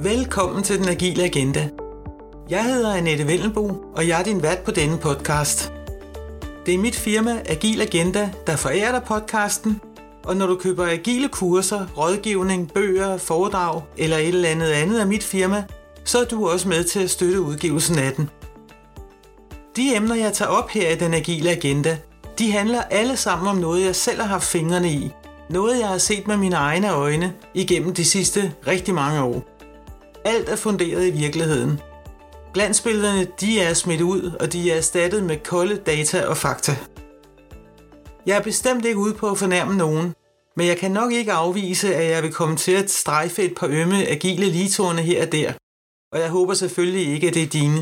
Velkommen til Den Agile Agenda. Jeg hedder Annette Vellenbo, og jeg er din vært på denne podcast. Det er mit firma Agil Agenda, der forærer dig podcasten, og når du køber agile kurser, rådgivning, bøger, foredrag eller et eller andet af mit firma, så er du også med til at støtte udgivelsen af den. De emner, jeg tager op her i Den Agile Agenda, de handler alle sammen om noget, jeg selv har haft fingrene i. Noget, jeg har set med mine egne øjne igennem de sidste rigtig mange år. Alt er funderet i virkeligheden. Glansbillederne, de er smidt ud, og de er erstattet med kolde data og fakta. Jeg er bestemt ikke ude på at fornærme nogen, men jeg kan nok ikke afvise, at jeg vil komme til at strejfe et par ømme agile ligtorne her og der, og jeg håber selvfølgelig ikke, at det er dine.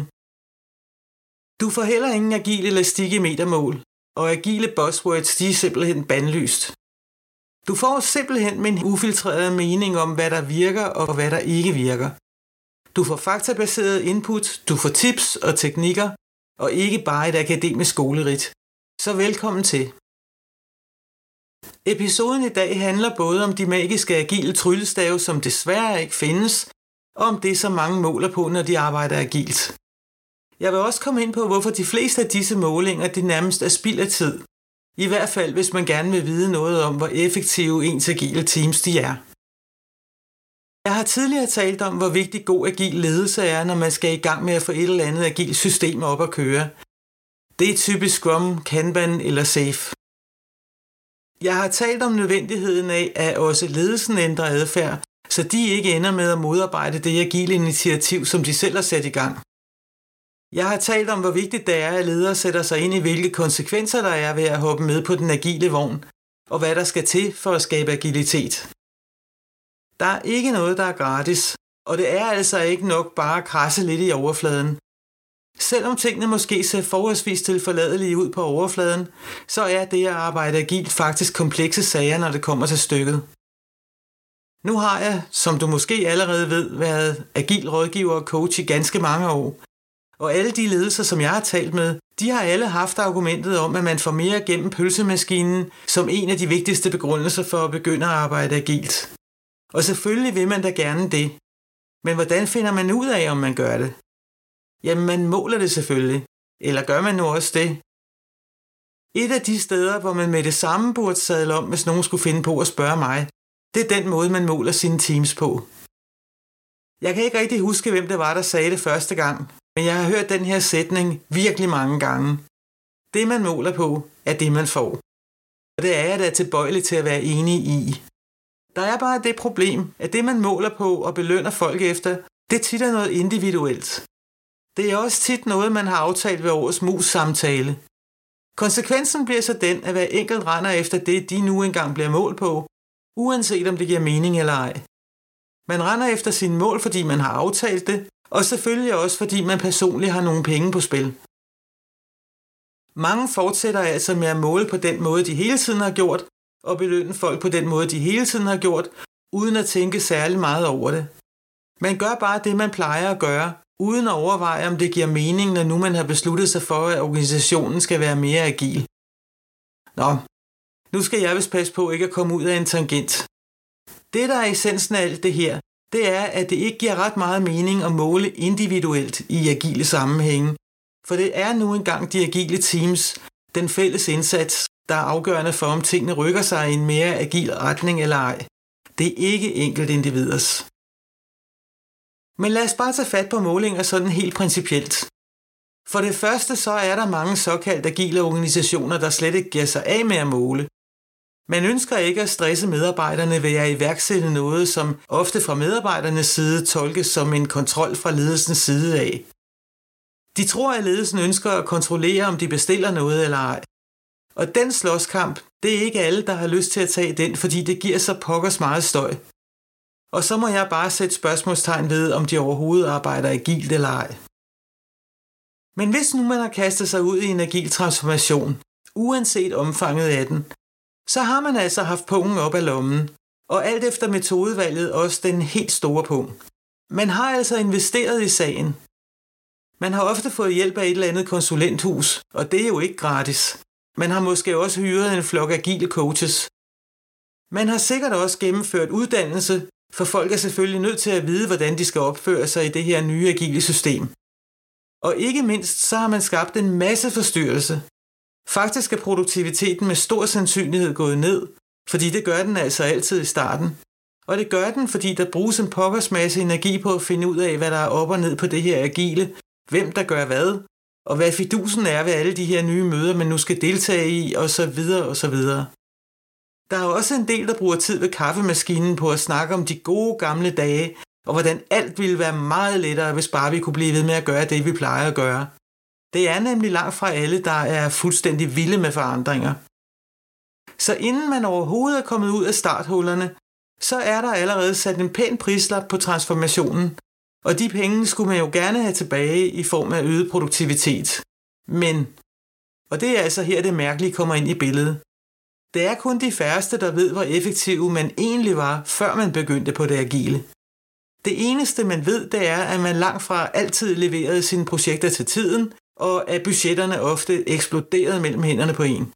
Du får heller ingen agil elastik i metermål, og agile buzzwords, de er simpelthen bandlyst. Du får simpelthen min ufiltrerede mening om, hvad der virker og hvad der ikke virker. Du får faktabaseret input, du får tips og teknikker, og ikke bare et akademisk skolerit. Så velkommen til. Episoden i dag handler både om de magiske agile tryllestave, som desværre ikke findes, og om det, som mange måler på, når de arbejder agilt. Jeg vil også komme ind på, hvorfor de fleste af disse målinger det nærmest er spild af tid. I hvert fald, hvis man gerne vil vide noget om, hvor effektive ens agile teams de er. Jeg har tidligere talt om, hvor vigtig god agil ledelse er, når man skal i gang med at få et eller andet agilt system op at køre. Det er typisk Scrum, Kanban eller Safe. Jeg har talt om nødvendigheden af, at også ledelsen ændrer adfærd, så de ikke ender med at modarbejde det agile initiativ, som de selv har sat i gang. Jeg har talt om, hvor vigtigt det er, at ledere sætter sig ind i, hvilke konsekvenser der er ved at hoppe med på den agile vogn, og hvad der skal til for at skabe agilitet. Der er ikke noget, der er gratis, og det er altså ikke nok bare at krasse lidt i overfladen. Selvom tingene måske ser forholdsvis tilforladelige ud på overfladen, så er det at arbejde agilt faktisk komplekse sager, når det kommer til stykket. Nu har jeg, som du måske allerede ved, været agil rådgiver og coach i ganske mange år. Og alle de ledelser, som jeg har talt med, de har alle haft argumentet om, at man får mere gennem pølsemaskinen som en af de vigtigste begrundelser for at begynde at arbejde agilt. Og selvfølgelig vil man da gerne det. Men hvordan finder man ud af, om man gør det? Jamen, man måler det selvfølgelig. Eller gør man nu også det? Et af de steder, hvor man med det samme burde sadle om, hvis nogen skulle finde på at spørge mig, det er den måde, man måler sine teams på. Jeg kan ikke rigtig huske, hvem det var, der sagde det første gang, men jeg har hørt den her sætning virkelig mange gange. Det, man måler på, er det, man får. Og det er jeg da tilbøjelig til at være enig i. Der er bare det problem, at det, man måler på og belønner folk efter, det tit er noget individuelt. Det er også tit noget, man har aftalt ved årets mus-samtale. Konsekvensen bliver så den, at hver enkelt render efter det, de nu engang bliver målt på, uanset om det giver mening eller ej. Man render efter sine mål, fordi man har aftalt det, og selvfølgelig også, fordi man personligt har nogle penge på spil. Mange fortsætter altså med at måle på den måde, de hele tiden har gjort, og belønne folk på den måde, de hele tiden har gjort, uden at tænke særlig meget over det. Man gør bare det, man plejer at gøre, uden at overveje, om det giver mening, når nu man har besluttet sig for, at organisationen skal være mere agil. Nå, nu skal jeg vist passe på ikke at komme ud af en tangent. Det, der er essensen af alt det her, det er, at det ikke giver ret meget mening at måle individuelt i agile sammenhænge, for det er nu engang de agile teams, den fælles indsats, der er afgørende for, om tingene rykker sig i en mere agil retning eller ej. Det er ikke enkelt individers. Men lad os bare tage fat på målinger sådan helt principielt. For det første så er der mange såkaldt agile organisationer, der slet ikke giver sig af med at måle. Man ønsker ikke at stresse medarbejderne ved at iværksætte noget, som ofte fra medarbejdernes side tolkes som en kontrol fra ledelsens side af. De tror, at ledelsen ønsker at kontrollere, om de bestiller noget eller ej. Og den slåskamp, det er ikke alle, der har lyst til at tage den, fordi det giver så pokkers meget støj. Og så må jeg bare sætte spørgsmålstegn ved, om de overhovedet arbejder agilt eller ej. Men hvis nu man har kastet sig ud i en agil transformation, uanset omfanget af den, så har man altså haft pungen op af lommen, og alt efter metodevalget også den helt store pung. Man har altså investeret i sagen. Man har ofte fået hjælp af et eller andet konsulenthus, og det er jo ikke gratis. Man har måske også hyret en flok agile coaches. Man har sikkert også gennemført uddannelse, For folk er selvfølgelig nødt til at vide, hvordan de skal opføre sig i det her nye agile system. Og ikke mindst, så har man skabt en masse forstyrrelse. Faktisk er produktiviteten med stor sandsynlighed gået ned, fordi det gør den altså altid i starten. Og det gør den, fordi der bruges en pokkers masse energi på at finde ud af, hvad der er op og ned på det her agile, hvem der gør hvad, og hvad fidusen er ved alle de her nye møder, man nu skal deltage i, osv. osv. Der er også en del, der bruger tid ved kaffemaskinen på at snakke om de gode gamle dage, og hvordan alt ville være meget lettere, hvis bare vi kunne blive ved med at gøre det, vi plejer at gøre. Det er nemlig langt fra alle, der er fuldstændig vilde med forandringer. Så inden man overhovedet er kommet ud af starthullerne, så er der allerede sat en pæn prislap på transformationen, og de penge skulle man jo gerne have tilbage i form af øget produktivitet. Men, og det er altså her det mærkelige kommer ind i billedet, det er kun de færreste, der ved, hvor effektiv man egentlig var, før man begyndte på det agile. Det eneste, man ved, det er, at man langt fra altid leverede sine projekter til tiden, og at budgetterne ofte eksploderede mellem hænderne på en.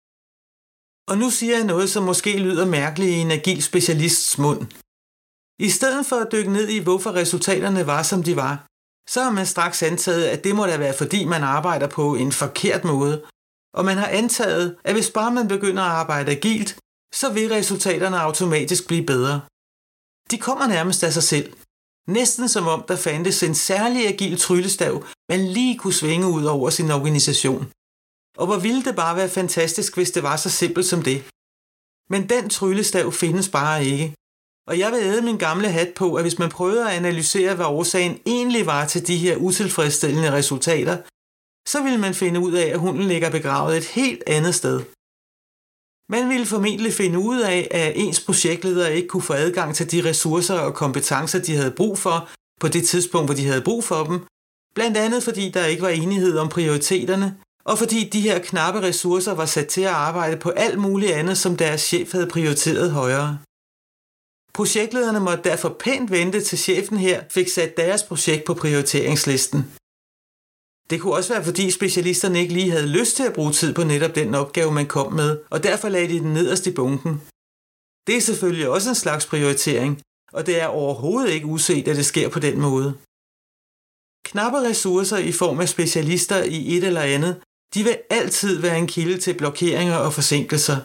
Og nu siger jeg noget, som måske lyder mærkeligt i en agil specialists mund. I stedet for at dykke ned i, hvorfor resultaterne var, som de var, så har man straks antaget, at det må da være, fordi man arbejder på en forkert måde, og man har antaget, at hvis bare man begynder at arbejde agilt, så vil resultaterne automatisk blive bedre. De kommer nærmest af sig selv. Næsten som om der fandtes en særlig agil tryllestav, man lige kunne svinge ud over sin organisation. Og hvor ville det bare være fantastisk, hvis det var så simpelt som det. Men den tryllestav findes bare ikke. Og jeg vil æde min gamle hat på, at hvis man prøver at analysere, hvad årsagen egentlig var til de her utilfredsstillende resultater, så ville man finde ud af, at hunden ligger begravet et helt andet sted. Man ville formentlig finde ud af, at ens projektledere ikke kunne få adgang til de ressourcer og kompetencer, de havde brug for, på det tidspunkt, hvor de havde brug for dem, blandt andet fordi der ikke var enighed om prioriteterne, og fordi de her knappe ressourcer var sat til at arbejde på alt muligt andet, som deres chef havde prioriteret højere. Projektlederne måtte derfor pænt vente til chefen her fik sat deres projekt på prioriteringslisten. Det kunne også være, fordi specialisterne ikke lige havde lyst til at bruge tid på netop den opgave, man kom med, og derfor lagde de den nederst i bunken. Det er selvfølgelig også en slags prioritering, og det er overhovedet ikke uset, at det sker på den måde. Knappe ressourcer i form af specialister i et eller andet, de vil altid være en kilde til blokeringer og forsinkelser.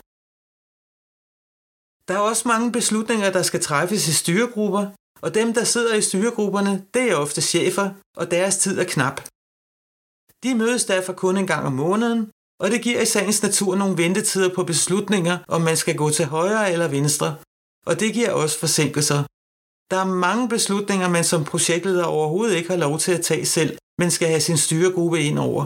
Der er også mange beslutninger, der skal træffes i styregrupper, og dem, der sidder i styregrupperne, det er ofte chefer, og deres tid er knap. De mødes derfor kun en gang om måneden, og det giver i sagens natur nogle ventetider på beslutninger, om man skal gå til højre eller venstre, og det giver også forsinkelser. Der er mange beslutninger, man som projektleder overhovedet ikke har lov til at tage selv, men skal have sin styregruppe ind over.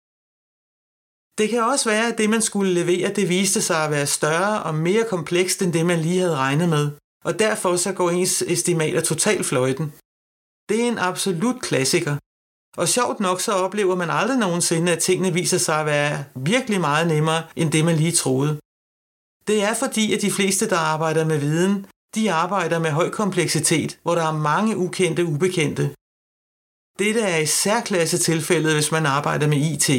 Det kan også være, at det, man skulle levere, det viste sig at være større og mere komplekst end det, man lige havde regnet med, og derfor så går ens estimater totalt fløjten. Det er en absolut klassiker. Og sjovt nok så oplever man aldrig nogensinde, at tingene viser sig at være virkelig meget nemmere, end det man lige troede. Det er fordi, at de fleste, der arbejder med viden, de arbejder med høj kompleksitet, hvor der er mange ukendte ubekendte. Dette er i særklasse tilfældet, hvis man arbejder med IT.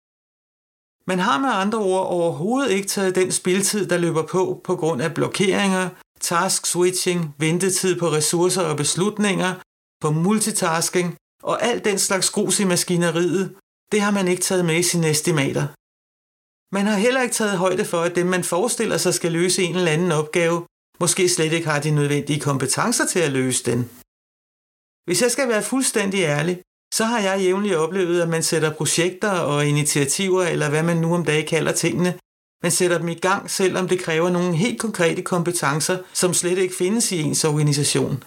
Man har med andre ord overhovedet ikke taget den spildtid, der løber på grund af blokeringer, task switching, ventetid på ressourcer og beslutninger, på multitasking, og alt den slags grus i maskineriet, det har man ikke taget med i sine estimater. Man har heller ikke taget højde for, at dem man forestiller sig skal løse en eller anden opgave, måske slet ikke har de nødvendige kompetencer til at løse den. Hvis jeg skal være fuldstændig ærlig, så har jeg jævnligt oplevet, at man sætter projekter og initiativer, eller hvad man nu om dagen kalder tingene, man sætter dem i gang, selvom det kræver nogle helt konkrete kompetencer, som slet ikke findes i ens organisation.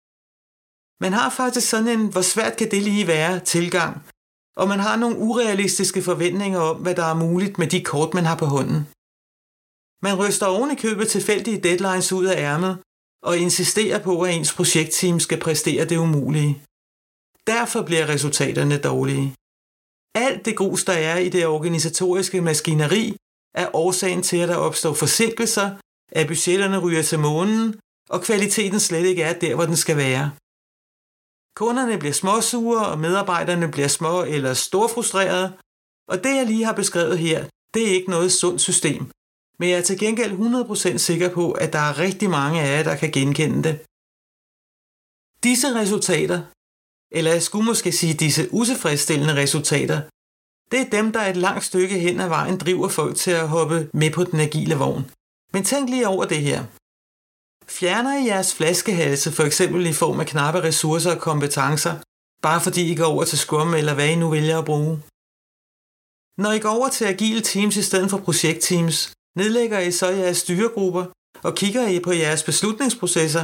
Man har faktisk sådan en, hvor svært kan det lige være, tilgang, og man har nogle urealistiske forventninger om, hvad der er muligt med de kort, man har på hånden. Man ryster oven i købet tilfældige deadlines ud af ærmet, og insisterer på, at ens projektteam skal præstere det umulige. Derfor bliver resultaterne dårlige. Alt det grus, der er i det organisatoriske maskineri, er årsagen til, at der opstår forsinkelser, at budgetterne ryger til månen, og kvaliteten slet ikke er der, hvor den skal være. Kunderne bliver småsure, og medarbejderne bliver små eller storfrustrerede, og det, jeg lige har beskrevet her, det er ikke noget sundt system. Men jeg er til gengæld 100% sikker på, at der er rigtig mange af jer, der kan genkende det. Disse resultater, eller jeg skulle måske sige disse utilfredsstillende resultater, det er dem, der et langt stykke hen ad vejen driver folk til at hoppe med på den agile vogn. Men tænk lige over det her. Fjerner I jeres flaskehalse, for eksempel i form af knappe ressourcer og kompetencer, bare fordi I går over til Scrum eller hvad I nu vælger at bruge? Når I går over til agile teams i stedet for projektteams, nedlægger I så jeres styregrupper og kigger I på jeres beslutningsprocesser?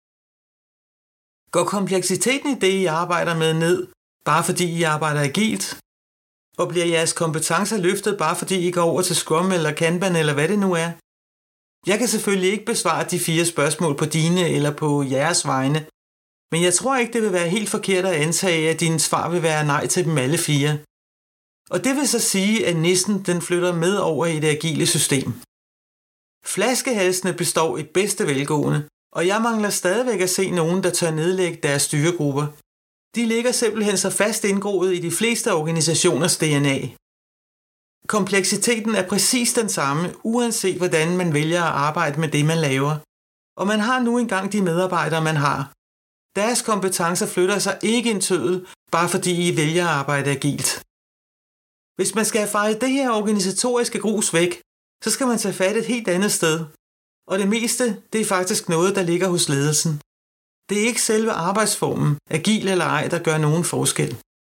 Går kompleksiteten i det, I arbejder med, ned, bare fordi I arbejder agilt? Og bliver jeres kompetencer løftet, bare fordi I går over til Scrum eller Kanban eller hvad det nu er? Jeg kan selvfølgelig ikke besvare de 4 spørgsmål på dine eller på jeres vegne, men jeg tror ikke, det vil være helt forkert at antage, at dine svar vil være nej til dem alle 4. Og det vil så sige, at nissen den flytter med over i det agile system. Flaskehalsene består i bedste velgående, og jeg mangler stadigvæk at se nogen, der tør nedlægge deres styregrupper. De ligger simpelthen så fast indgroet i de fleste organisationers DNA. Kompleksiteten er præcis den samme, uanset hvordan man vælger at arbejde med det, man laver. Og man har nu engang de medarbejdere, man har. Deres kompetencer flytter sig ikke en tøddel, bare fordi I vælger at arbejde agilt. Hvis man skal have fejret det her organisatoriske grus væk, så skal man tage fat et helt andet sted. Og det meste, det er faktisk noget, der ligger hos ledelsen. Det er ikke selve arbejdsformen, agil eller ej, der gør nogen forskel.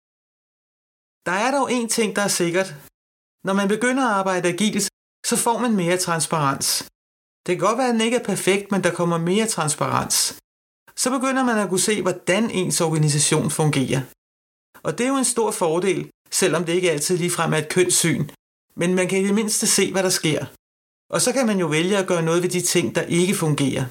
Der er dog en ting, der er sikkert. Når man begynder at arbejde agilt, så får man mere transparens. Det kan godt være, at den ikke er perfekt, men der kommer mere transparens. Så begynder man at kunne se, hvordan ens organisation fungerer. Og det er jo en stor fordel, selvom det ikke altid ligefrem er et kønssyn. Men man kan i det mindste se, hvad der sker. Og så kan man jo vælge at gøre noget ved de ting, der ikke fungerer.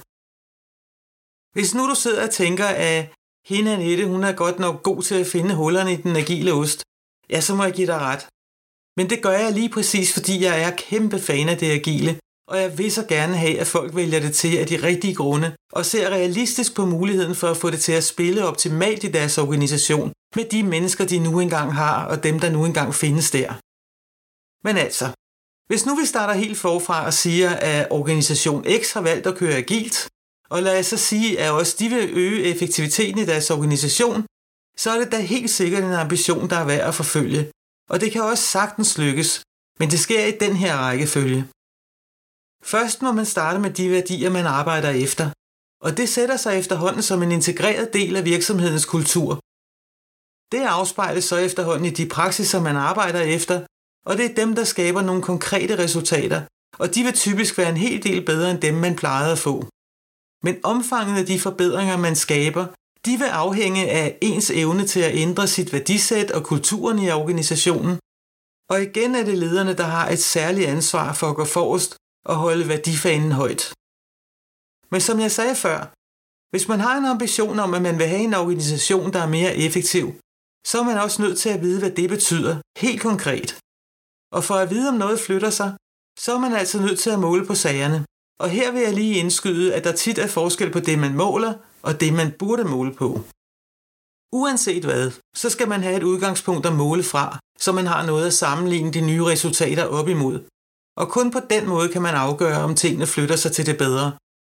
Hvis nu du sidder og tænker, at hende Annette, hun er godt nok god til at finde hullerne i den agile ost, ja, så må jeg give dig ret. Men det gør jeg lige præcis, fordi jeg er kæmpe fan af det agile, og jeg vil så gerne have, at folk vælger det til af de rigtige grunde, og ser realistisk på muligheden for at få det til at spille optimalt i deres organisation, med de mennesker, de nu engang har, og dem, der nu engang findes der. Men altså, hvis nu vi starter helt forfra og siger, at organisation X har valgt at køre agilt, og lad os så sige, at også de vil øge effektiviteten i deres organisation, så er det da helt sikkert en ambition, der er værd at forfølge. Og det kan også sagtens lykkes, men det sker i den her rækkefølge. Først må man starte med de værdier, man arbejder efter, og det sætter sig efterhånden som en integreret del af virksomhedens kultur. Det afspejles så efterhånden i de praksiser, man arbejder efter, og det er dem, der skaber nogle konkrete resultater, og de vil typisk være en hel del bedre end dem, man plejede at få. Men omfanget af de forbedringer, man skaber, de vil afhænge af ens evne til at ændre sit værdisæt og kulturen i organisationen. Og igen er det lederne, der har et særligt ansvar for at gå forrest og holde værdifanen højt. Men som jeg sagde før, hvis man har en ambition om, at man vil have en organisation, der er mere effektiv, så er man også nødt til at vide, hvad det betyder, helt konkret. Og for at vide, om noget flytter sig, så er man altså nødt til at måle på sagerne. Og her vil jeg lige indskyde, at der tit er forskel på det, man måler, og det, man burde måle på. Uanset hvad, så skal man have et udgangspunkt at måle fra, så man har noget at sammenligne de nye resultater op imod. Og kun på den måde kan man afgøre, om tingene flytter sig til det bedre.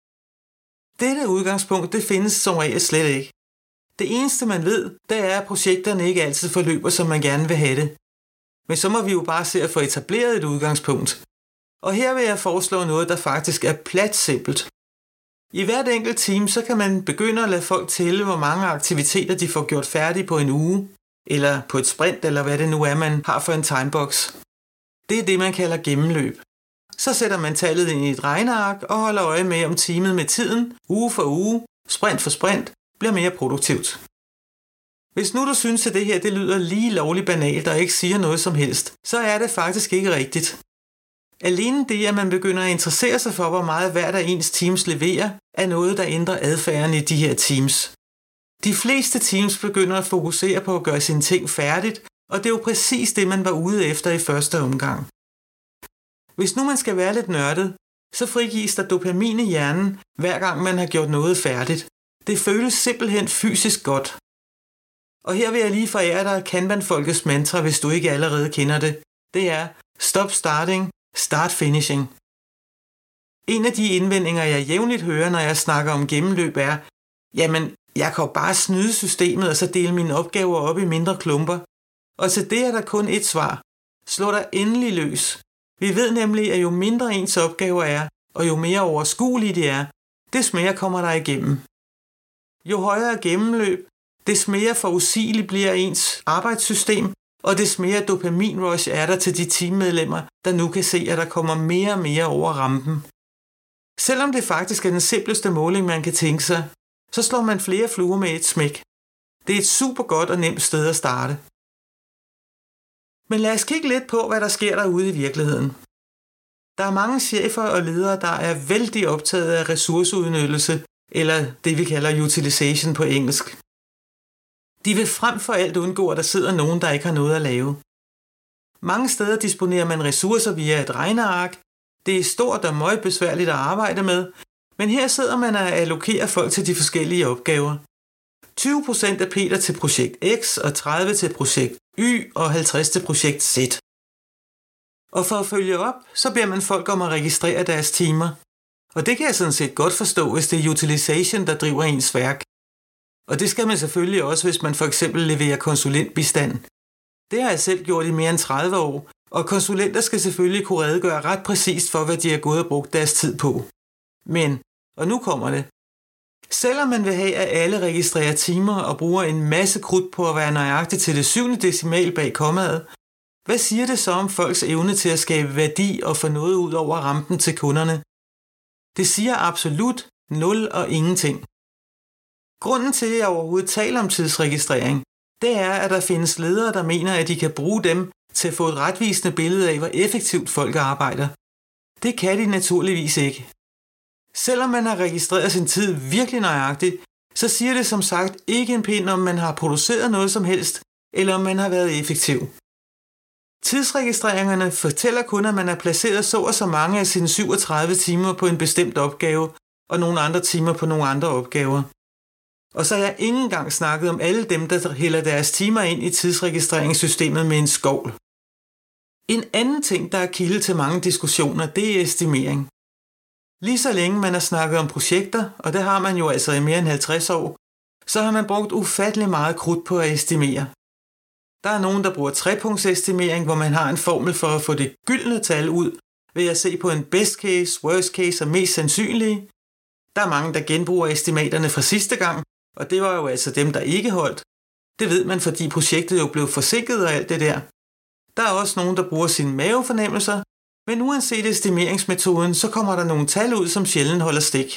Dette udgangspunkt, det findes som regel slet ikke. Det eneste man ved, det er, at projekterne ikke altid forløber, som man gerne vil have det. Men så må vi jo bare se at få etableret et udgangspunkt. Og her vil jeg foreslå noget, der faktisk er plat simpelt. I hvert enkelt team, så kan man begynde at lade folk tælle, hvor mange aktiviteter de får gjort færdige på en uge, eller på et sprint, eller hvad det nu er, man har for en timebox. Det er det, man kalder gennemløb. Så sætter man tallet ind i et regneark og holder øje med, om teamet med tiden, uge for uge, sprint for sprint, bliver mere produktivt. Hvis nu du synes, at det her det lyder lige lovligt banalt og ikke siger noget som helst, så er det faktisk ikke rigtigt. Alene det, at man begynder at interessere sig for, hvor meget hvert af ens teams leverer, er noget, der ændrer adfærden i de her teams. De fleste teams begynder at fokusere på at gøre sine ting færdigt, og det er jo præcis det, man var ude efter i første omgang. Hvis nu man skal være lidt nørdet, så frigives der dopamin i hjernen, hver gang man har gjort noget færdigt. Det føles simpelthen fysisk godt. Og her vil jeg lige forære dig Kanban-folkets mantra, hvis du ikke allerede kender det. Det er stop starting, start finishing. En af de indvendinger, jeg jævnligt hører, når jeg snakker om gennemløb er, jamen, Jeg kan jo bare snyde systemet og så dele mine opgaver op i mindre klumper. Og til det er der kun et svar. Slå dig endelig løs. Vi ved nemlig, at jo mindre ens opgaver er, og jo mere overskuelige de er, des mere kommer der igennem. Jo højere gennemløb, des mere forudsigeligt bliver ens arbejdssystem, og des mere dopaminrush er der til de teammedlemmer, der nu kan se, at der kommer mere og mere over rampen. Selvom det faktisk er den simpleste måling, man kan tænke sig, så slår man flere fluer med et smæk. Det er et super godt og nemt sted at starte. Men lad os kigge lidt på, hvad der sker derude i virkeligheden. Der er mange chefer og ledere, der er vældig optaget af ressourceudnyttelse, eller det vi kalder utilization på engelsk. De vil frem for alt undgå, at der sidder nogen, der ikke har noget at lave. Mange steder disponerer man ressourcer via et regneark. Det er stort og møgbesværligt at arbejde med, men her sidder man og allokerer folk til de forskellige opgaver. 20% af Peter til projekt X, og 30% til projekt Y, og 50% til projekt Z. Og for at følge op, så beder man folk om at registrere deres timer. Og det kan jeg sådan set godt forstå, hvis det er utilization, der driver ens værk. Og det skal man selvfølgelig også, hvis man for eksempel leverer konsulentbistand. Det har jeg selv gjort i mere end 30 år, og konsulenter skal selvfølgelig kunne redegøre ret præcist for, hvad de har gået og brugt deres tid på. Men, og nu kommer det. Selvom man vil have, at alle registrerer timer og bruger en masse krudt på at være nøjagtig til det 7. decimal bag kommaet, hvad siger det så om folks evne til at skabe værdi og få noget ud over rampen til kunderne? Det siger absolut 0 og ingenting. Grunden til, at jeg overhovedet taler om tidsregistrering, det er, at der findes ledere, der mener, at de kan bruge dem til at få et retvisende billede af, hvor effektivt folk arbejder. Det kan de naturligvis ikke. Selvom man har registreret sin tid virkelig nøjagtigt, så siger det som sagt ikke en pind, om man har produceret noget som helst, eller om man har været effektiv. Tidsregistreringerne fortæller kun, at man har placeret så og så mange af sine 37 timer på en bestemt opgave, og nogle andre timer på nogle andre opgaver. Og så har jeg ikke engang snakket om alle dem, der hælder deres timer ind i tidsregistreringssystemet med en skovl. En anden ting, der er kilde til mange diskussioner, det er estimering. Lige så længe man har snakket om projekter, og det har man jo altså i mere end 50 år, så har man brugt ufattelig meget krudt på at estimere. Der er nogen, der bruger trepunktsestimering, hvor man har en formel for at få det gyldne tal ud ved at se på en best case, worst case og mest sandsynlige. Der er mange, der genbruger estimaterne fra sidste gang, og det var jo altså dem, der ikke holdt. Det ved man, fordi projektet jo blev forsinket og alt det der. Der er også nogen, der bruger sine mavefornemmelser, men uanset estimeringsmetoden, så kommer der nogle tal ud, som sjældent holder stik.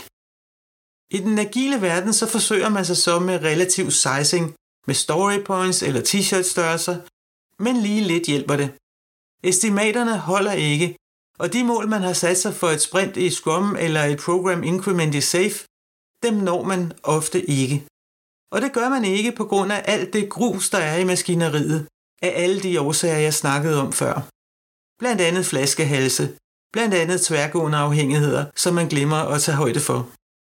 I den agile verden, så forsøger man sig så med relativ sizing, med story points eller t-shirt størrelser, men lige lidt hjælper det. Estimaterne holder ikke, og de mål, man har sat sig for et sprint i Scrum eller et program increment i SAFe, dem når man ofte ikke. Og det gør man ikke på grund af alt det grus, der er i maskineriet, af alle de årsager, jeg snakkede om før. Blandt andet flaskehalse, blandt andet tværgående afhængigheder, som man glemmer at tage højde for.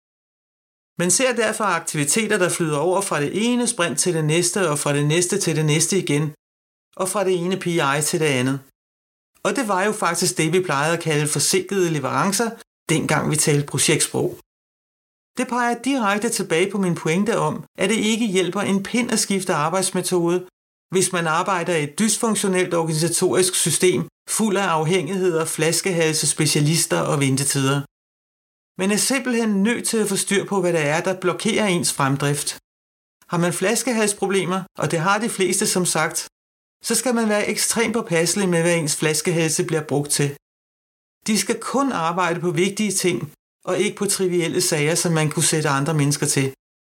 Man ser derfor aktiviteter, der flyder over fra det ene sprint til det næste, og fra det næste til det næste igen, og fra det ene PI til det andet. Og det var jo faktisk det, vi plejede at kalde forsinkede leverancer, dengang vi talte projektsprog. Det peger direkte tilbage på min pointe om, at det ikke hjælper en pind at skifte arbejdsmetode, hvis man arbejder i et dysfunktionelt organisatorisk system, fuld af afhængigheder, flaskehalse, specialister og ventetider. Man er simpelthen nødt til at få styr på, hvad det er, der blokerer ens fremdrift. Har man flaskehalsproblemer, og det har de fleste som sagt, så skal man være ekstremt påpasselig med, hvad ens flaskehalse bliver brugt til. De skal kun arbejde på vigtige ting, og ikke på trivielle sager, som man kunne sætte andre mennesker til.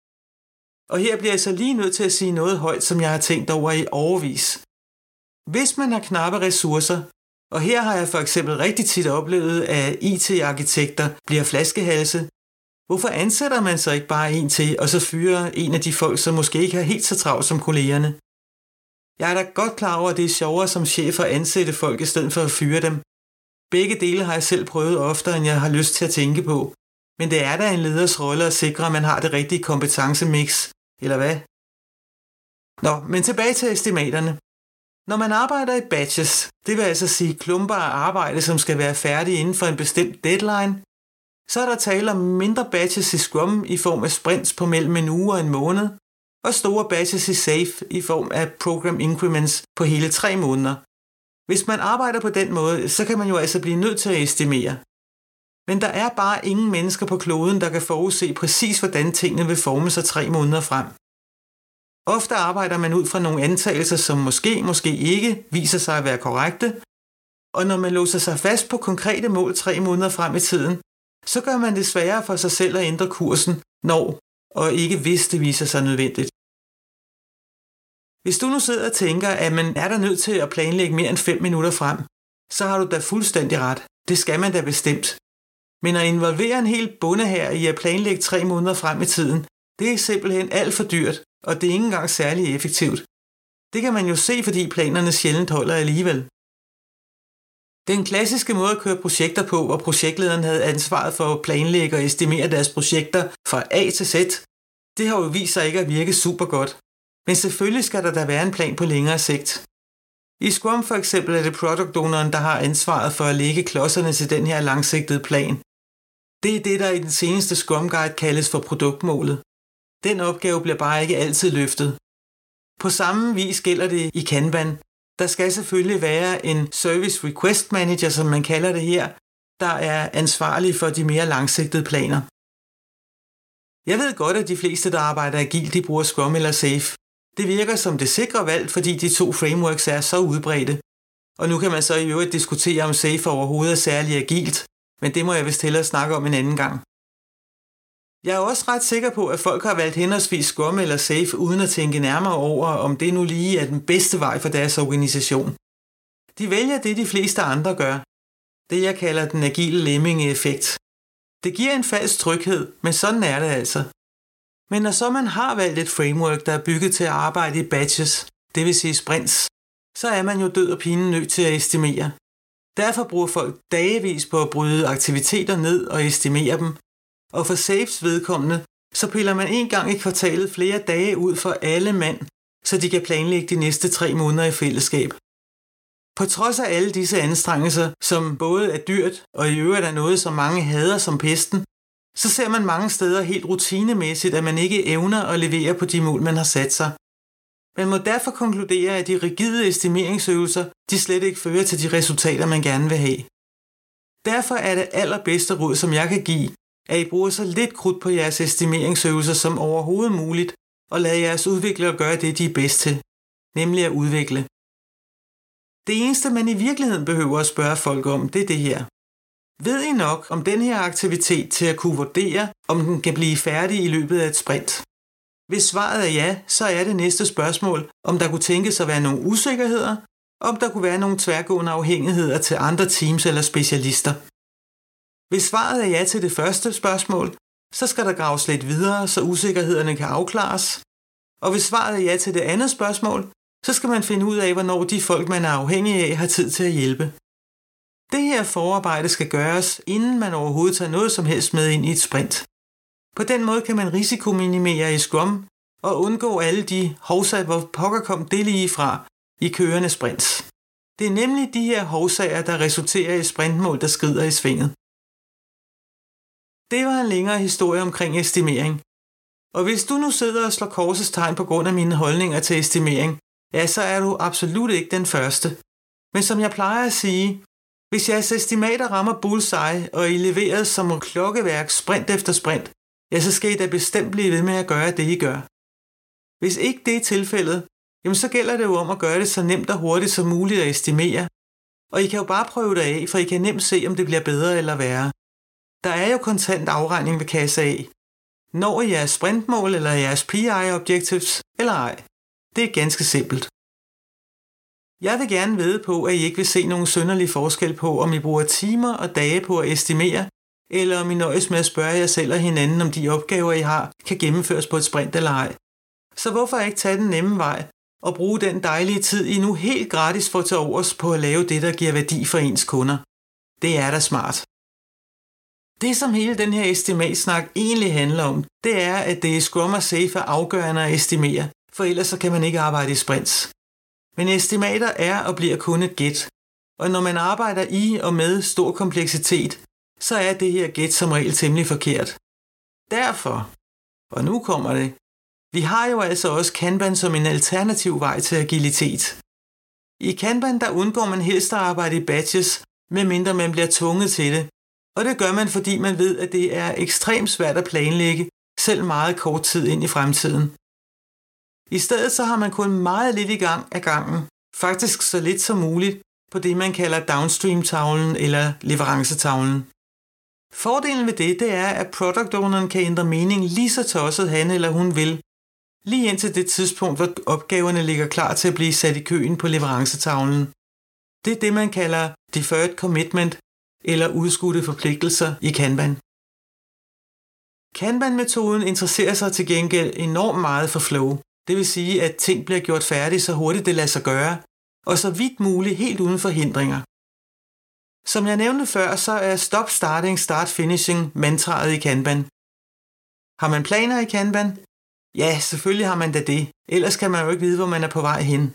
Og her bliver jeg så lige nødt til at sige noget højt, som jeg har tænkt over i årevis. Hvis man har knappe ressourcer, og her har jeg for eksempel rigtig tit oplevet, at IT-arkitekter bliver flaskehalse, hvorfor ansætter man så ikke bare en til, og så fyrer en af de folk, som måske ikke har helt så travlt som kollegerne? Jeg er da godt klar over, at det er sjovere som chef at ansætte folk i stedet for at fyre dem. Begge dele har jeg selv prøvet oftere, end jeg har lyst til at tænke på. Men det er da en leders rolle at sikre, at man har det rigtige kompetencemix, eller hvad? Nå, men tilbage til estimaterne. Når man arbejder i batches, det vil altså sige klumper af arbejde, som skal være færdige inden for en bestemt deadline, Så er der tale om mindre batches i Scrum i form af sprints på mellem en uge og en måned, og store batches i SAFe i form af program increments på hele 3 måneder. Hvis man arbejder på den måde, så kan man jo altså blive nødt til at estimere. Men der er bare ingen mennesker på kloden, der kan forudse præcis, hvordan tingene vil forme sig 3 måneder frem. Ofte arbejder man ud fra nogle antagelser, som måske ikke viser sig at være korrekte, og når man låser sig fast på konkrete mål 3 måneder frem i tiden, så gør man det sværere for sig selv at ændre kursen, når og ikke hvis det viser sig nødvendigt. Hvis du nu sidder og tænker, at man er der nødt til at planlægge mere end 5 minutter frem, så har du da fuldstændig ret. Det skal man da bestemt. Men at involvere en hel bonde her i at planlægge 3 måneder frem i tiden, det er simpelthen alt for dyrt, og det er ikke engang særlig effektivt. Det kan man jo se, fordi planerne sjældent holder alligevel. Den klassiske måde at køre projekter på, hvor projektlederen havde ansvaret for at planlægge og estimere deres projekter fra A til Z, det har jo vist sig ikke at virke super godt. Men selvfølgelig skal der da være en plan på længere sigt. I Scrum for eksempel er det product owneren, der har ansvaret for at lægge klodserne til den her langsigtede plan. Det er det, der i den seneste Scrum Guide kaldes for produktmålet. Den opgave bliver bare ikke altid løftet. På samme vis gælder det i Kanban. Der skal selvfølgelig være en Service Request Manager, som man kalder det her, der er ansvarlig for de mere langsigtede planer. Jeg ved godt, at de fleste, der arbejder agilt, de bruger Scrum eller SAFe. Det virker som det sikre valg, fordi de 2 frameworks er så udbredte. Og nu kan man så i øvrigt diskutere, om SAFe overhovedet er særlig agilt, men det må jeg vist hellere snakke om en anden gang. Jeg er også ret sikker på, at folk har valgt henholdsvis Scrum eller SAFe uden at tænke nærmere over, om det nu lige er den bedste vej for deres organisation. De vælger det, de fleste andre gør. Det jeg kalder den agile lemming-effekt. Det giver en falsk tryghed, men sådan er det altså. Men når så man har valgt et framework, der er bygget til at arbejde i batches, det vil sige sprints, så er man jo død og pinen nødt til at estimere. Derfor bruger folk dagevis på at bryde aktiviteter ned og estimere dem, og for SAFes vedkommende, så piller man en gang i kvartalet flere dage ud for alle mand, så de kan planlægge de næste 3 måneder i fællesskab. På trods af alle disse anstrengelser, som både er dyrt og i øvrigt er noget, som mange hader som pesten, så ser man mange steder helt rutinemæssigt, at man ikke evner at levere på de mål, man har sat sig. Man må derfor konkludere, at de rigide estimeringsøvelser, de slet ikke fører til de resultater, man gerne vil have. Derfor er det allerbedste råd, som jeg kan give, at I bruger så lidt krudt på jeres estimeringsøvelser som overhovedet muligt, og lad jeres udviklere gøre det, de er bedst til, nemlig at udvikle. Det eneste, man i virkeligheden behøver at spørge folk om, det er det her. Ved I nok om den her aktivitet til at kunne vurdere, om den kan blive færdig i løbet af et sprint? Hvis svaret er ja, så er det næste spørgsmål, om der kunne tænkes at være nogle usikkerheder, og om der kunne være nogle tværgående afhængigheder til andre teams eller specialister. Hvis svaret er ja til det første spørgsmål, så skal der graves lidt videre, så usikkerhederne kan afklares. Og hvis svaret er ja til det andet spørgsmål, så skal man finde ud af, hvornår de folk, man er afhængig af, har tid til at hjælpe. Det her forarbejde skal gøres, inden man overhovedet tager noget som helst med ind i et sprint. På den måde kan man risikominimere i Scrum og undgå alle de hovsager, hvor pokker kom det lige fra i kørende sprints. Det er nemlig de her hovsager, der resulterer i sprintmål, der skrider i svinget. Det var en længere historie omkring estimering. Og hvis du nu sidder og slår korsets tegn på grund af mine holdninger til estimering, ja, så er du absolut ikke den første. Men som jeg plejer at sige, hvis jeres estimater rammer bullseye, og I leveres som klokkeværk sprint efter sprint, ja, så skal I da bestemt blive ved med at gøre det, I gør. Hvis ikke det er tilfældet, jamen så gælder det jo om at gøre det så nemt og hurtigt som muligt at estimere. Og I kan jo bare prøve det af, for I kan nemt se, om det bliver bedre eller værre. Der er jo kontant afregning ved kasse A. Når I jeres sprintmål eller jeres PI-objectives eller ej. Det er ganske simpelt. Jeg vil gerne vide på, at I ikke vil se nogen synderlig forskel på, om I bruger timer og dage på at estimere, eller om I nøjes med at spørge jer selv og hinanden, om de opgaver, I har, kan gennemføres på et sprint eller ej. Så hvorfor ikke tage den nemme vej og bruge den dejlige tid, I nu helt gratis får til overs på at lave det, der giver værdi for ens kunder? Det er da smart. Det, som hele den her estimatsnak egentlig handler om, det er, at det i Scrum og SAFe er afgørende at estimere, for ellers så kan man ikke arbejde i sprints. Men estimater er og bliver kun et gæt, og når man arbejder i og med stor kompleksitet, så er det her gæt som regel temmelig forkert. Derfor, og nu kommer det, vi har jo altså også Kanban som en alternativ vej til agilitet. I Kanban der undgår man helst at arbejde i batches, medmindre man bliver tvunget til det, og det gør man, fordi man ved, at det er ekstremt svært at planlægge, selv meget kort tid ind i fremtiden. I stedet så har man kun meget lidt i gang af gangen, faktisk så lidt som muligt, på det man kalder downstream-tavlen eller leverancetavlen. Fordelen ved det er, at product owneren kan ændre mening lige så tosset han eller hun vil, lige indtil det tidspunkt, hvor opgaverne ligger klar til at blive sat i køen på leverancetavlen. Det er det, man kalder deferred commitment eller udskudte forpligtelser i Kanban. Kanban-metoden interesserer sig til gengæld enormt meget for flow. Det vil sige, at ting bliver gjort færdige så hurtigt det lader sig gøre, og så vidt muligt helt uden forhindringer. Som jeg nævnte før, så er stop starting, start finishing mantraet i Kanban. Har man planer i Kanban? Ja, selvfølgelig har man da det. Ellers kan man jo ikke vide, hvor man er på vej hen.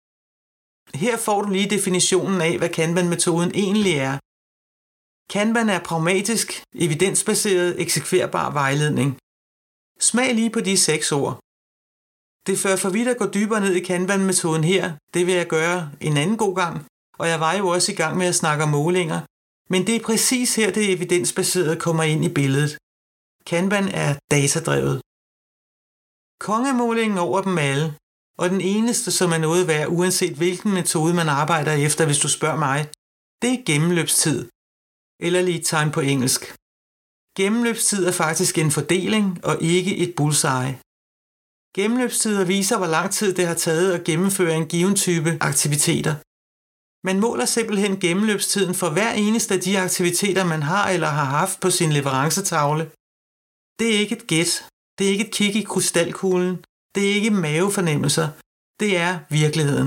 Her får du lige definitionen af, hvad Kanban-metoden egentlig er. Kanban er pragmatisk, evidensbaseret, eksekverbar vejledning. Smag lige på de 6 ord. Det fører for vidt at gå dybere ned i Kanban-metoden her. Det vil jeg gøre en anden god gang, og jeg var jo også i gang med at snakke om målinger. Men det er præcis her, det evidensbaserede kommer ind i billedet. Kanban er datadrevet. Kongemålingen over dem alle, og den eneste, som er noget værd, uanset hvilken metode man arbejder efter, hvis du spørger mig, det er gennemløbstid, eller lead time på engelsk. Gennemløbstid er faktisk en fordeling og ikke et bullseye. Gennemløbstider viser, hvor lang tid det har taget at gennemføre en given type aktiviteter. Man måler simpelthen gennemløbstiden for hver eneste af de aktiviteter, man har eller har haft på sin leverancetavle. Det er ikke et gæt. Det er ikke et kig i krystalkuglen. Det er ikke mavefornemmelser. Det er virkeligheden.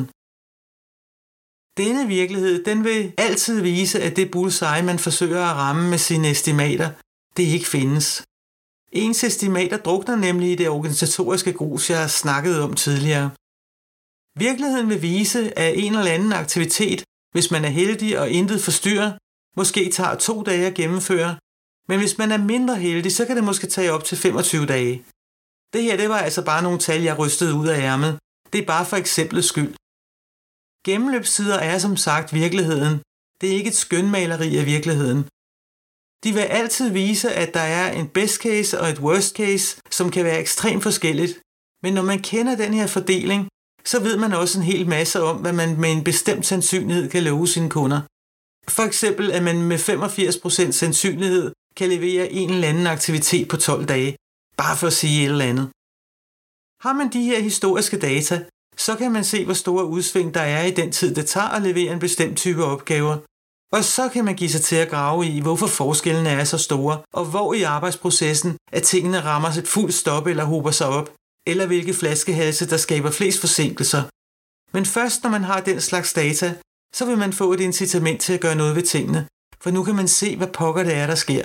Denne virkelighed, den vil altid vise, at det bullseye, man forsøger at ramme med sine estimater, det ikke findes. Ens estimater drukner nemlig i det organisatoriske grus, jeg har snakket om tidligere. Virkeligheden vil vise, at en eller anden aktivitet, hvis man er heldig og intet forstyrrer, måske tager 2 dage at gennemføre, men hvis man er mindre heldig, så kan det måske tage op til 25 dage. Det her, det var altså bare nogle tal, jeg rystede ud af ærmet. Det er bare for eksemplets skyld. Gennemløbstider er som sagt virkeligheden. Det er ikke et skønmaleri af virkeligheden. De vil altid vise, at der er en best case og et worst case, som kan være ekstremt forskelligt. Men når man kender den her fordeling, så ved man også en hel masse om, hvad man med en bestemt sandsynlighed kan love sine kunder. For eksempel, at man med 85% sandsynlighed kan levere en eller anden aktivitet på 12 dage, bare for at sige et eller andet. Har man de her historiske data, så kan man se, hvor store udsving der er i den tid, det tager at levere en bestemt type opgaver. Og så kan man give sig til at grave i, hvorfor forskellene er så store, og hvor i arbejdsprocessen, at tingene rammer et fuldt stop eller hober sig op, eller hvilke flaskehalse, der skaber flest forsinkelser. Men først når man har den slags data, så vil man få et incitament til at gøre noget ved tingene, for nu kan man se, hvad pokker det er, der sker.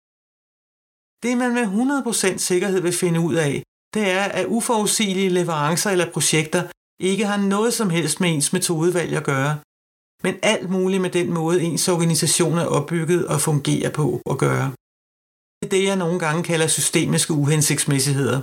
Det man med 100% sikkerhed vil finde ud af, det er, at uforudsigelige leverancer eller projekter ikke har noget som helst med ens metodevalg at gøre, men alt muligt med den måde, ens organisation er opbygget og fungerer på at gøre. Det er det, jeg nogle gange kalder systemiske uhensigtsmæssigheder.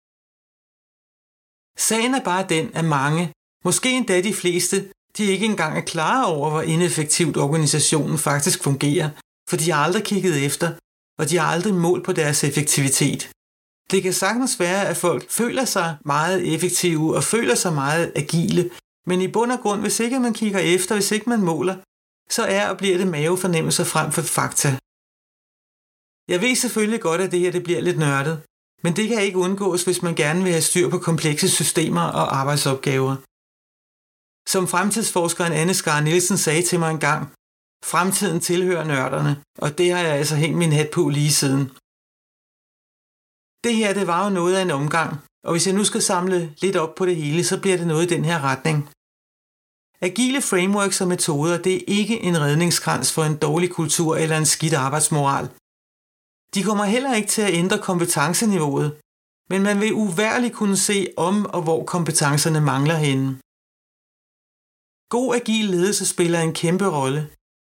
Sagen er bare den, at mange, måske endda de fleste, de ikke engang er klar over, hvor ineffektivt organisationen faktisk fungerer, for de har aldrig kigget efter, og de har aldrig målt på deres effektivitet. Det kan sagtens være, at folk føler sig meget effektive og føler sig meget agile, men i bund og grund, hvis ikke man kigger efter, hvis ikke man måler, så er og bliver det mavefornemmelser frem for fakta. Jeg ved selvfølgelig godt, at det her det bliver lidt nørdet, men det kan ikke undgås, hvis man gerne vil have styr på komplekse systemer og arbejdsopgaver. Som fremtidsforskeren Anne Skar Nielsen sagde til mig engang, fremtiden tilhører nørderne, og det har jeg altså hængt min hat på lige siden. Det her, det var jo noget af en omgang, og hvis jeg nu skal samle lidt op på det hele, så bliver det noget i den her retning. Agile frameworks og metoder, det er ikke en redningskrans for en dårlig kultur eller en skidt arbejdsmoral. De kommer heller ikke til at ændre kompetenceniveauet, men man vil uværligt kunne se om og hvor kompetencerne mangler henne. God agil ledelse spiller en kæmpe rolle.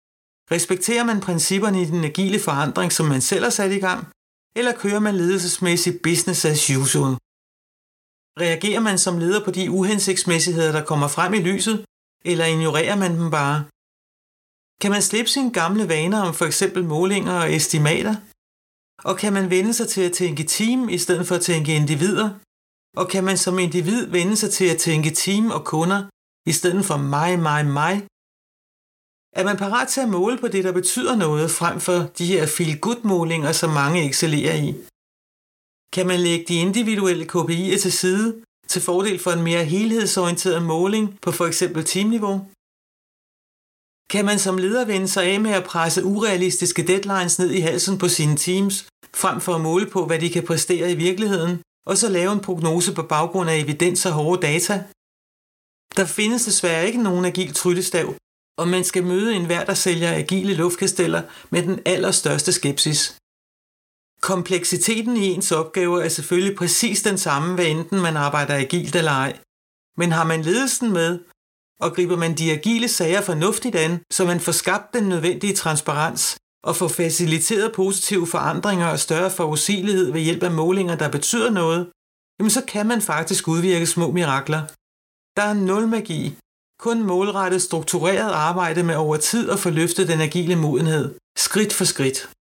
Respekterer man principperne i den agile forandring, som man selv har sat i gang, eller kører man ledelsesmæssigt business as usual? Reagerer man som leder på de uhensigtsmæssigheder, der kommer frem i lyset, eller ignorerer man dem bare? Kan man slippe sine gamle vaner om f.eks. målinger og estimater? Og kan man vende sig til at tænke team i stedet for at tænke individer? Og kan man som individ vende sig til at tænke team og kunder i stedet for mig? Er man parat til at måle på det, der betyder noget, frem for de her feel-good-målinger, som mange excellerer i? Kan man lægge de individuelle KPI'er til side til fordel for en mere helhedsorienteret måling på f.eks. teamniveau? Kan man som leder vende sig af med at presse urealistiske deadlines ned i halsen på sine teams, frem for at måle på, hvad de kan præstere i virkeligheden, og så lave en prognose på baggrund af evidens og hårde data? Der findes desværre ikke nogen agil tryllestav, og man skal møde enhver, der sælger agile luftkasteller med den allerstørste skepsis. Kompleksiteten i ens opgaver er selvfølgelig præcis den samme, hvad enten man arbejder agilt eller ej. Men har man ledelsen med, og griber man de agile sager fornuftigt an, så man får skabt den nødvendige transparens og får faciliteret positive forandringer og større forudsigelighed ved hjælp af målinger, der betyder noget, jamen så kan man faktisk udvirke små mirakler. Der er nul magi, kun målrettet struktureret arbejde med over tid at få løftet den agile modenhed, skridt for skridt.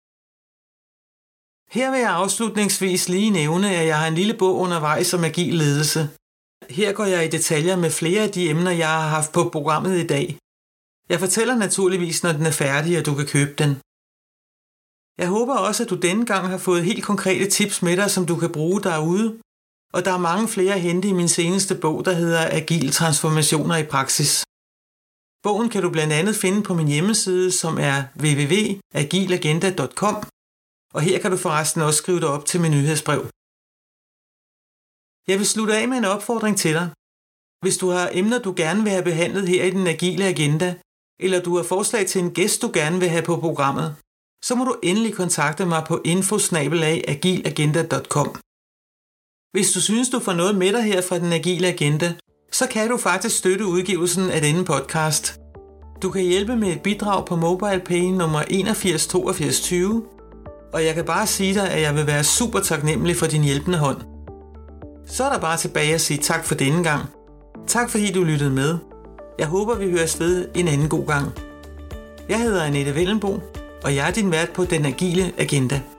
Her vil jeg afslutningsvis lige nævne, at jeg har en lille bog undervejs om agil ledelse. Her går jeg i detaljer med flere af de emner, jeg har haft på programmet i dag. Jeg fortæller naturligvis, når den er færdig, og du kan købe den. Jeg håber også, at du denne gang har fået helt konkrete tips med dig, som du kan bruge derude, og der er mange flere at hente i min seneste bog, der hedder Agile transformationer i praksis. Bogen kan du blandt andet finde på min hjemmeside, som er www.agilagenda.com, og her kan du forresten også skrive dig op til min nyhedsbrev. Jeg vil slutte af med en opfordring til dig. Hvis du har emner, du gerne vil have behandlet her i den agile agenda, eller du har forslag til en gæst, du gerne vil have på programmet, så må du endelig kontakte mig på info@agilagenda.com. Hvis du synes, du får noget med dig her fra den agile agenda, så kan du faktisk støtte udgivelsen af denne podcast. Du kan hjælpe med et bidrag på MobilePay nummer 818220, og jeg kan bare sige dig, at jeg vil være super taknemmelig for din hjælpende hånd. Så er der bare tilbage at sige tak for denne gang. Tak fordi du lyttede med. Jeg håber, vi høres ved en anden god gang. Jeg hedder Annette Wellenbo, og jeg er din vært på Den Agile Agenda.